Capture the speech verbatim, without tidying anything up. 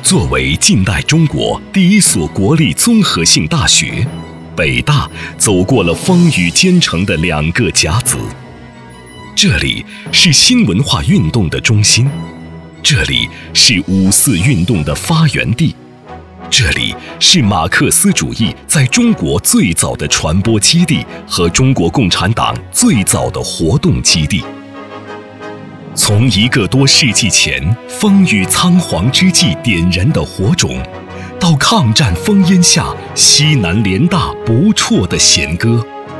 作为近代中国第一所国立综合性大学，北大走过了风雨兼程的两个甲子。这里是新文化运动的中心，这里是五四运动的发源地，这里是马克思主义在中国最早的传播基地和中国共产党最早的活动基地。从一个多世纪前风雨仓皇之际点燃的火种，到抗战烽烟下西南联大不辍的弦歌，